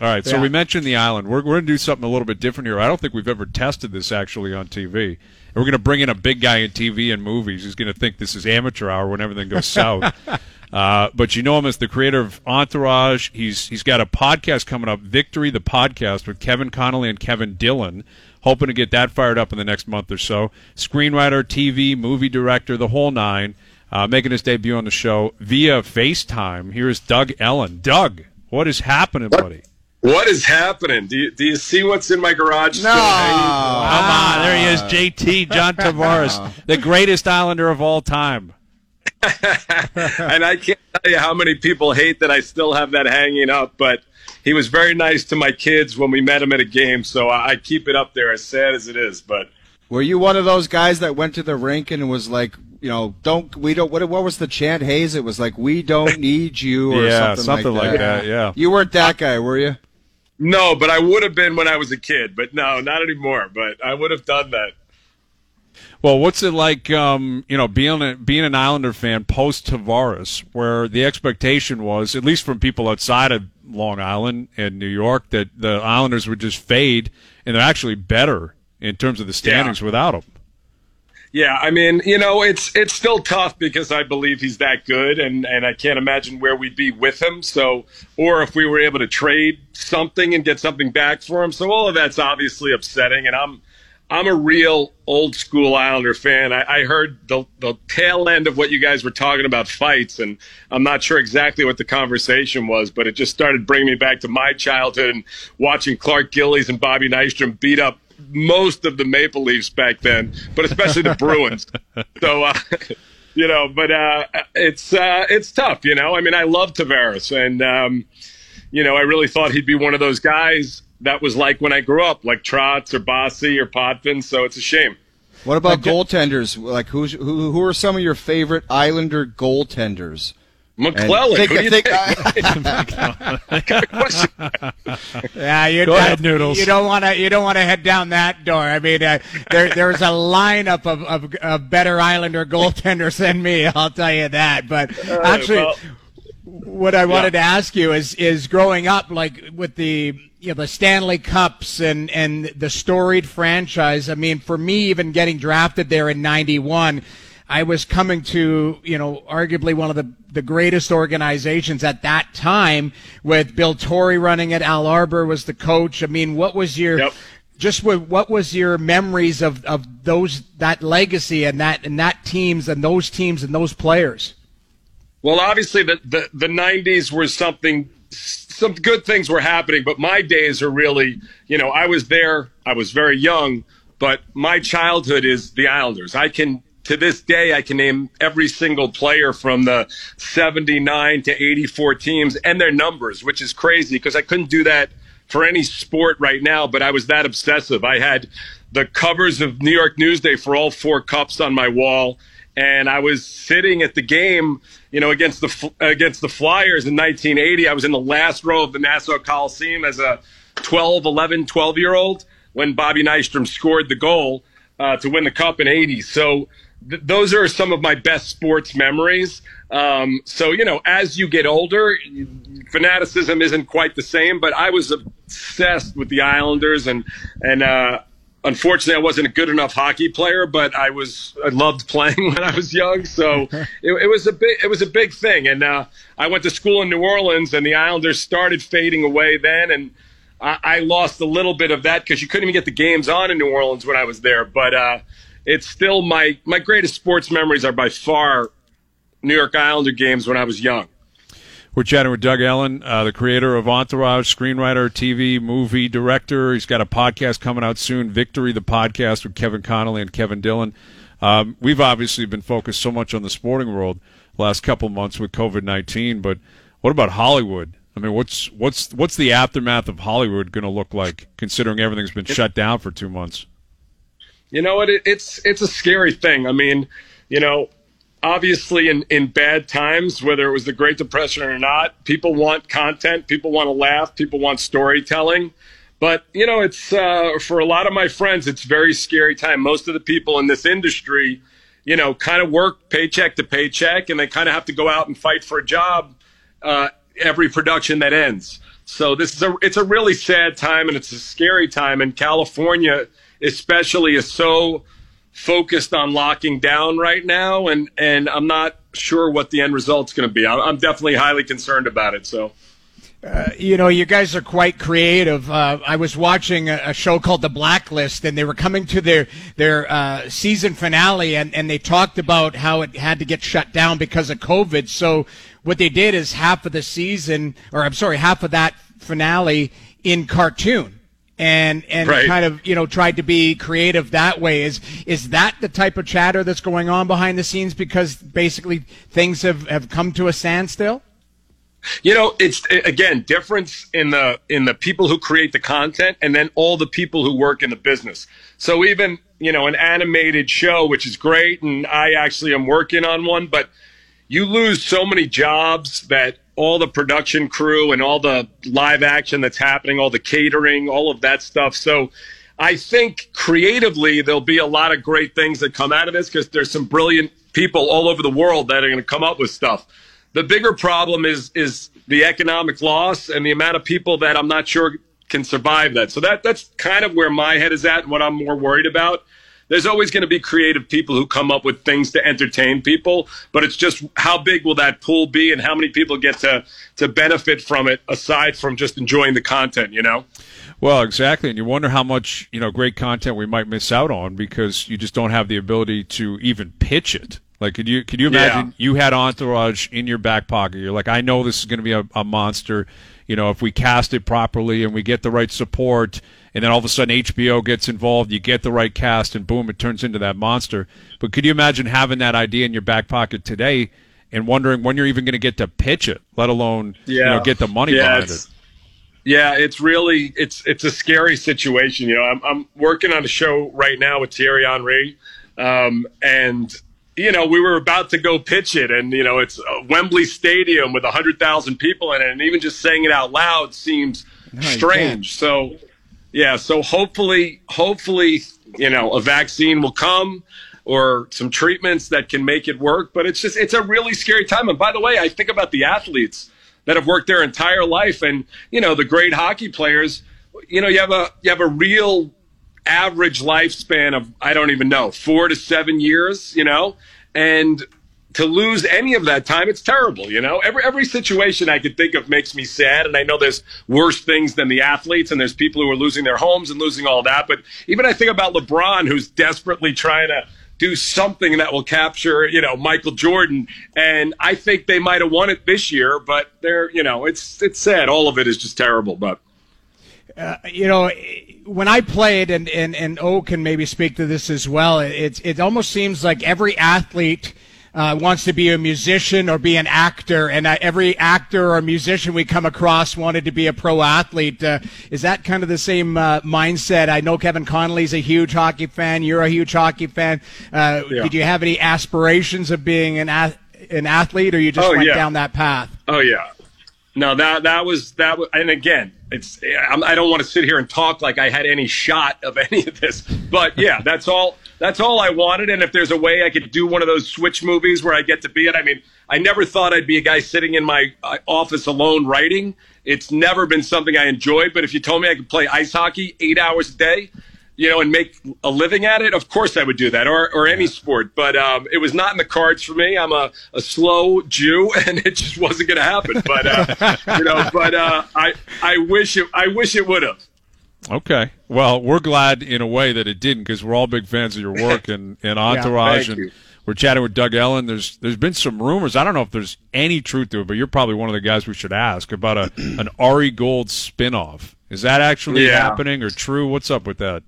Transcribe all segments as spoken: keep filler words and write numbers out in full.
All right, so Yeah. we mentioned the island. We're, we're going to do something a little bit different here. I don't think we've ever tested this actually on T V. And we're going to bring in a big guy in T V and movies who's going to think this is amateur hour when everything goes south. Uh, but you know him as the creator of Entourage. He's He's got a podcast coming up, Victory, the podcast, with Kevin Connolly and Kevin Dillon. Hoping to get that fired up in the next month or so. Screenwriter, T V, movie director, the whole nine. Uh, making his debut on the show via FaceTime. Here is Doug Ellin. Doug, what is happening, what? buddy? What is happening? Do you, do you see what's in my garage? No. Still Come on, there he is, J T, John Tavares, the greatest Islander of all time. And I can't tell you how many people hate that I still have that hanging up, but he was very nice to my kids when we met him at a game, so I, I keep it up there, as sad as it is. But Were you one of those guys that went to the rink and was like, you know, don't we don't what what was the chant, Hayes? It was like, we don't need you, or yeah, something, something like, like that. that. Yeah, You weren't that guy, were you? no, but I would have been when I was a kid. But no, not anymore. But I would have done that. Well, what's it like, um, you know, being a, being an Islander fan post Tavares, where the expectation was, at least from people outside of Long Island and New York, that the Islanders would just fade, and they're actually better in terms of the standings Yeah. without him. Yeah, I mean, you know, it's it's still tough because I believe he's that good, and, and I can't imagine where we'd be with him. So, or if we were able to trade something and get something back for him. So all of that's obviously upsetting, and I'm I'm a real old school Islander fan. I, I heard the the tail end of what you guys were talking about fights, and I'm not sure exactly what the conversation was, but it just started bringing me back to my childhood and watching Clark Gillies and Bobby Nystrom beat up most of the Maple Leafs back then, but especially the Bruins. So, uh, you know, but uh, it's uh, it's tough, you know. I mean, I love Tavares, and, um, you know, I really thought he'd be one of those guys that was like when I grew up, like Trotz or Bossy or Potvin, so it's a shame. What about goaltenders? Like, who's who? Who are some of your favorite Islander goaltenders? McClellan. Think, Who do you think, think? Question. Yeah, you, Go uh, ahead, Noodles. You don't want to. You don't want to head down that door. I mean, uh, there there's a lineup of, of, of better Islander goaltenders than me. I'll tell you that. But actually, well, what I wanted to ask you is is growing up, like with the you know the Stanley Cups and and the storied franchise. I mean, for me, even getting drafted there in ninety-one. I was coming to, you know, arguably one of the, the greatest organizations at that time, with Bill Torrey running it. Al Arbor was the coach. I mean, what was your Yep. just what, what was your memories of, of those that legacy and that and that teams and those teams and those players? Well, obviously, the, the, the nineties were something, some good things were happening, but my days are really, you know, I was there, I was very young, but my childhood is the Islanders. I can, to this day, I can name every single player from the seventy-nine to eighty-four teams and their numbers, which is crazy because I couldn't do that for any sport right now, but I was that obsessive. I had the covers of New York Newsday for all four cups on my wall, and I was sitting at the game, you know, against the against the Flyers in nineteen eighty. I was in the last row of the Nassau Coliseum as a twelve, eleven, twelve-year-old when Bobby Nystrom scored the goal uh, to win the cup in eighty. So th- those are some of my best sports memories. Um, so, you know, as you get older, fanaticism isn't quite the same, but I was obsessed with the Islanders, and, and, uh, unfortunately, I wasn't a good enough hockey player, but I was, I loved playing when I was young. So it, it was a big, it was a big thing. And, uh, I went to school in New Orleans, and the Islanders started fading away then. And I, I lost a little bit of that because you couldn't even get the games on in New Orleans when I was there. But, uh, it's still my, my greatest sports memories are by far New York Islander games when I was young. We're chatting with Doug Ellin, uh, the creator of Entourage, screenwriter, T V, movie director. He's got a podcast coming out soon, Victory, the podcast with Kevin Connolly and Kevin Dillon. Um, we've obviously been focused so much on the sporting world the last couple months with COVID nineteen, but what about Hollywood? I mean, what's what's what's the aftermath of Hollywood going to look like, considering everything's been shut down for two months? You know what? It, it's it's a scary thing. I mean, you know, obviously in, in bad times, whether it was the Great Depression or not, people want content, people want to laugh, people want storytelling. But, you know, it's uh, for a lot of my friends, it's a very scary time. Most of the people in this industry, you know, kind of work paycheck to paycheck, and they kind of have to go out and fight for a job uh, every production that ends. So this is a it's a really sad time, and it's a scary time. And California, especially, is so focused on locking down right now, and and I'm not sure what the end result's going to be. I'm definitely highly concerned about it. So. Uh, you know, you guys are quite creative. Uh, I was watching a, a show called The Blacklist, and they were coming to their their uh, season finale, and, and they talked about how it had to get shut down because of COVID. So what they did is half of the season, or I'm sorry, half of that finale in cartoon. And and right. kind of, you know, tried to be creative that way. Is is that the type of chatter that's going on behind the scenes because basically things have, have come to a standstill? You know, it's again difference in the in the people who create the content and then all the people who work in the business. So even, you know, an animated show, which is great, and I actually am working on one, but you lose so many jobs that all the production crew and all the live action that's happening, all the catering, all of that stuff. So I think creatively there'll be a lot of great things that come out of this because there's some brilliant people all over the world that are going to come up with stuff. The bigger problem is is the economic loss and the amount of people that I'm not sure can survive that. So that that's kind of where my head is at and what I'm more worried about. There's always going to be creative people who come up with things to entertain people, but it's just how big will that pool be and how many people get to to benefit from it aside from just enjoying the content, you know? Well, exactly, and you wonder how much, you know, great content we might miss out on because you just don't have the ability to even pitch it. Like, could you could you imagine yeah. you had Entourage in your back pocket? You're like, I know this is going to be a, a monster. You know, if we cast it properly and we get the right support, and then all of a sudden H B O gets involved, you get the right cast, and boom, it turns into that monster. But could you imagine having that idea in your back pocket today and wondering when you're even going to get to pitch it, let alone yeah. you know, get the money yeah, behind it's, it? Yeah, it's really it's it's a scary situation. You know, I'm I'm working on a show right now with Thierry Henry, um, and. You know, we were about to go pitch it, and, you know, it's a Wembley Stadium with one hundred thousand people in it, and even just saying it out loud seems no, strange. So, yeah, so hopefully, hopefully, you know, a vaccine will come or some treatments that can make it work. But it's just it's a really scary time. And by the way, I think about the athletes that have worked their entire life and, you know, the great hockey players. You know, you have a you have a real average lifespan of, I don't even know, four to seven years, you know, and to lose any of that time, it's terrible, you know. Every every situation I could think of makes me sad, and I know there's worse things than the athletes, and there's people who are losing their homes and losing all that, but even I think about LeBron, who's desperately trying to do something that will capture, you know, Michael Jordan, and I think they might have won it this year, but they're, you know, it's it's sad. All of it is just terrible, but. Uh, you know, when I played, and, and, and O can maybe speak to this as well, it, it almost seems like every athlete uh, wants to be a musician or be an actor, and uh, every actor or musician we come across wanted to be a pro athlete. Uh, is that kind of the same uh, mindset? I know Kevin Connolly's a huge hockey fan. You're a huge hockey fan. Uh, yeah. Did you have any aspirations of being an, ath- an athlete, or you just oh, went yeah. down that path? Oh, yeah. No, that that was that. Was, and again, it's I'm, I don't want to sit here and talk like I had any shot of any of this, but yeah, that's all. That's all I wanted. And if there's a way I could do one of those switch movies where I get to be it, I mean, I never thought I'd be a guy sitting in my office alone writing. It's never been something I enjoyed. But if you told me I could play ice hockey eight hours a day, you know, and make a living at it, of course I would do that, or or any sport. But um, it was not in the cards for me. I'm a, a slow Jew, and it just wasn't going to happen. But uh, you know, but uh, I I wish it I wish it would have. Okay. Well, we're glad in a way that it didn't because we're all big fans of your work and, and Entourage. Yeah, and you. We're chatting with Doug Ellin. There's there's been some rumors. I don't know if there's any truth to it, but you're probably one of the guys we should ask about a an Ari Gold spinoff. Is that actually yeah. happening or true? What's up with that?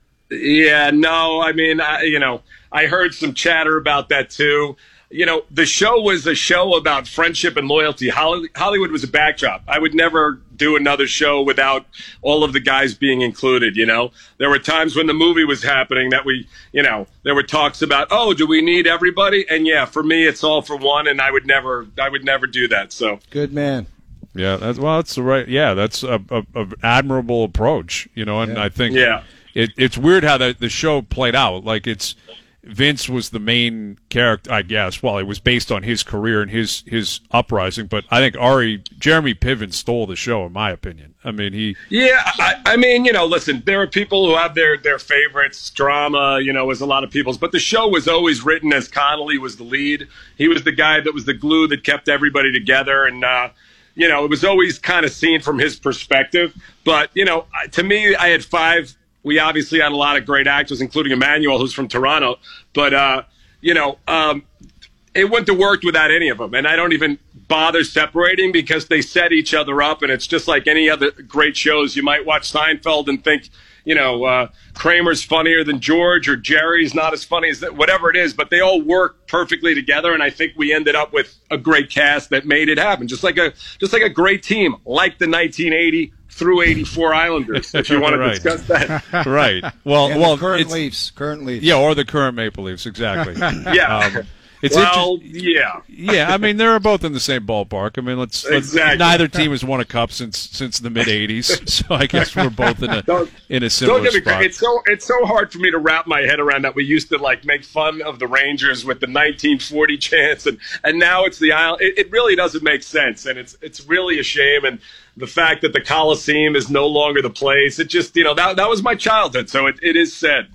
Yeah, no, I mean, I, you know, I heard some chatter about that too. You know, the show was a show about friendship and loyalty. Hollywood was a backdrop. I would never do another show without all of the guys being included, you know. There were times when the movie was happening that we, you know, there were talks about, oh, do we need everybody? And yeah, for me, it's all for one, and I would never, I would never do that. So good man. Yeah, that's, well, that's the right. Yeah, that's a, a, a admirable approach, you know, and yeah. I think yeah. it, it's weird how the, the show played out. Like it's Vince was the main character, I guess. Well, it was based on his career and his his uprising, but I think Ari Jeremy Piven stole the show, in my opinion. I mean, he. Yeah, I, I mean, you know, listen, there are people who have their their favorites. Drama, you know, was a lot of people's, but the show was always written as Connolly was the lead. He was the guy that was the glue that kept everybody together, and uh, you know, it was always kind of seen from his perspective. But you know, to me, I had five. We obviously had a lot of great actors, including Emmanuel, who's from Toronto. But, uh, you know, um, it wouldn't have worked without any of them. And I don't even bother separating because they set each other up. And it's just like any other great shows. You might watch Seinfeld and think, you know, uh, Kramer's funnier than George or Jerry's not as funny as that, whatever it is. But they all work perfectly together. And I think we ended up with a great cast that made it happen. Just like a just like a great team, like the nineteen eighty through eighty-four Islanders, if you want to Right. discuss that. Right. Well, And well, the current it's, Leafs, current Leafs. yeah, or the current Maple Leafs, exactly. Yeah. Um, it's well, interest- yeah. Yeah, I mean they're both in the same ballpark. I mean, let's, let's Exactly. neither team has won a cup since since the mid eighties, so I guess we're both in a Don't- in a similar Don't get me spot. cra- it's so it's so hard for me to wrap my head around that we used to like make fun of the Rangers with the nineteen forty chants, and and now it's the Isle. It, it really doesn't make sense, and it's it's really a shame. And the fact that the Coliseum is no longer the place, it just you know that that was my childhood, so it, it is sad.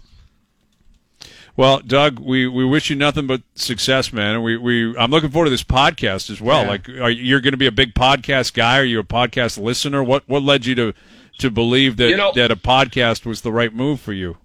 Well, Doug, we, we wish you nothing but success, man. And we, we I'm looking forward to this podcast as well. Yeah. Like, are you're going to be a big podcast guy? Are you a podcast listener? What what led you to to believe that You know- that a podcast was the right move for you?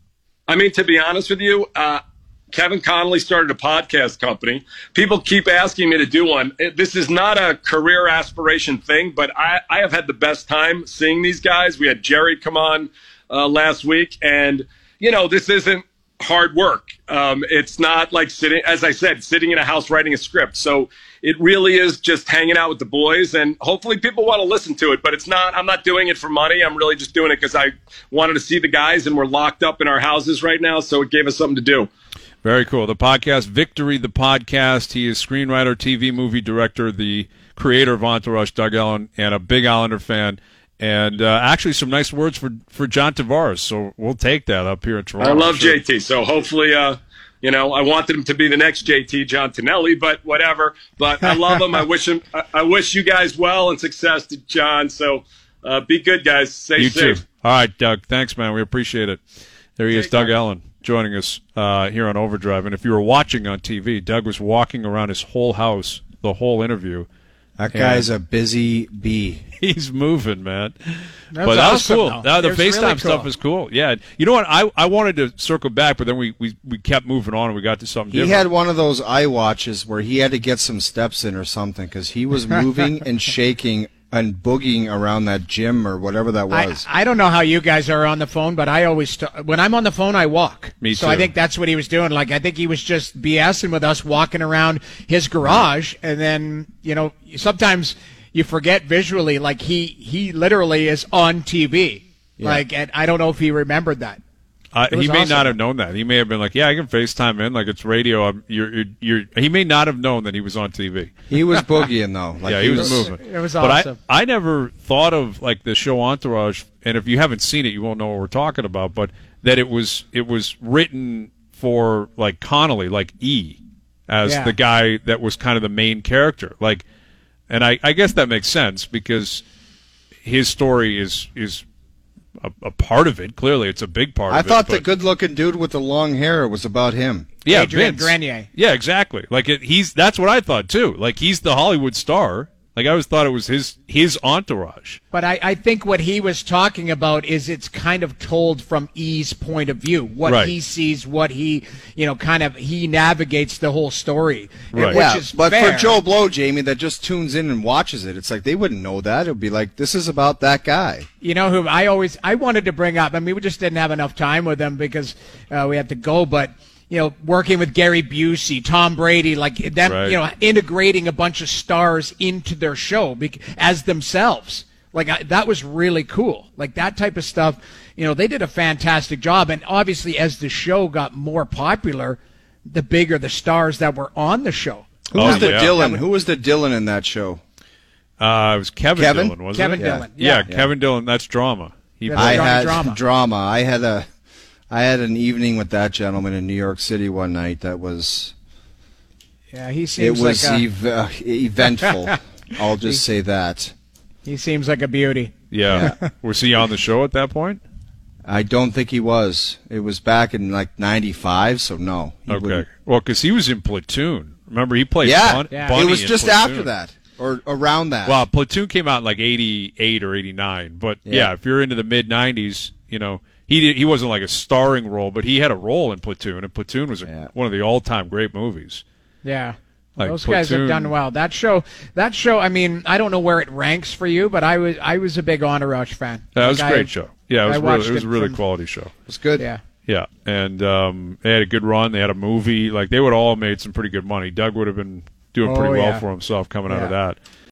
I mean, to be honest with you, uh, Kevin Connolly started a podcast company. People keep asking me to do one. It- This is not a career aspiration thing, but I, I have had the best time seeing these guys. We had Jerry come on uh, last week, and, you know, this isn't hard work. Um, it's not like sitting, as I said, sitting in a house writing a script. So it really is just hanging out with the boys, and hopefully people want to listen to it, but it's not, I'm not doing it for money. I'm really just doing it because I wanted to see the guys, and we're locked up in our houses right now. So it gave us something to do. Very cool. The podcast, Victory the Podcast. He is screenwriter, T V movie director, the creator of Entourage, Doug Ellin, and a big Islander fan. And uh, actually some nice words for, for John Tavares, so we'll take that up here in Toronto. I love Sure. J T, so hopefully, uh, you know, I wanted him to be the next J T, John Tonelli, but whatever. But I love him. I wish him. I, I wish you guys well and success to John. So uh, be good, guys. Stay You safe. too. All right, Doug. Thanks, man. We appreciate it. There he is, Doug Ellin, joining us uh, here on Overdrive. And if you were watching on T V, Doug was walking around his whole house the whole interview. That guy's a busy bee. He's moving, man. That's but that was awesome, cool. though. Now, the It was FaceTime really stuff cool. is cool. Yeah. You know what? I, I wanted to circle back, but then we, we, we kept moving on and we got to something He different. had one of those eye watches where he had to get some steps in or something because he was moving and shaking and boogieing around that gym or whatever that I, was. I don't know how you guys are on the phone, but I always st- when I'm on the phone, I walk. Me So I too. think that's what he was doing. Like I think he was just BSing with us, walking around his garage, and then you know sometimes you forget visually. Like he he literally is on T V. Like and I don't know if he remembered that. Uh, It was he may awesome. not have known that. He may have been like, "Yeah, I can FaceTime in, like it's radio." I'm, you're, you're, you're, he may not have known that he was on T V. He was boogieing though. Like yeah, he was moving. It was but awesome. I, I never thought of like the show Entourage, and if you haven't seen it, you won't know what we're talking about. But that it was it was written for like Connolly, like E, as Yeah. the guy that was kind of the main character. Like, and I, I guess that makes sense because his story is is a, a part of it. Clearly, it's a big part I of it. thought the but- good-looking dude with the long hair was about him. yeah, Adrian Vince. Grenier. Yeah, exactly. Like it, he's that's what I thought too. Like he's the Hollywood star. Like I always thought it was his his entourage. But I, I think what he was talking about is it's kind of told from E's point of view, what Right. he sees, what he, you know, kind of he navigates the whole story, Right. which yeah, is but fair. for Joe Blow, Jamie, that just tunes in and watches it, it's like they wouldn't know that. It would be like, this is about that guy. You know who I always I wanted to bring up. I mean, we just didn't have enough time with him because uh, we had to go. But you know, working with Gary Busey, Tom Brady, like them, Right. you know, integrating a bunch of stars into their show bec- as themselves. Like I, that was really cool. Like that type of stuff. You know, they did a fantastic job. And obviously, as the show got more popular, the bigger the stars that were on the show. Who Oh, was the yeah. Dylan? Who was the Dylan in that show? Uh, it was Kevin, Kevin? Dillon, wasn't Kevin it? Dillon. Yeah, Yeah. Kevin Dillon. That's drama. He Yeah, I drama, had drama. drama. I had a I had an evening with that gentleman in New York City one night that was. Yeah, he It seems was like a, ev- uh, eventful. I'll just say that. he seems like a beauty. Yeah. Was he on the show at that point? I don't think he was. It was back in like ninety-five, so no. He Okay. wouldn't. Well, because he was in Platoon. Remember, he played Yeah, Bun- Yeah. Bunny it was in just Platoon. after that, or around that. Well, Platoon came out in like eighty-eight or eighty-nine. But, yeah, Yeah. if you're into the mid-nineties, you know, he did, he wasn't like a starring role, but he had a role in Platoon, and Platoon was a, Yeah. one of the all-time great movies. Yeah. Like Those guys have Platoon. done well. That show, that show. I mean, I don't know where it ranks for you, but I was, I was a big Entourage fan. That was a Like, great I- show. Yeah, it was, I really, watched it was it a really from- quality show. it was good. Yeah. Yeah, and um, they had a good run. They had a movie. Like, they would all have made some pretty good money. Doug would have been doing Oh, pretty well yeah. for himself coming out of Yeah. that.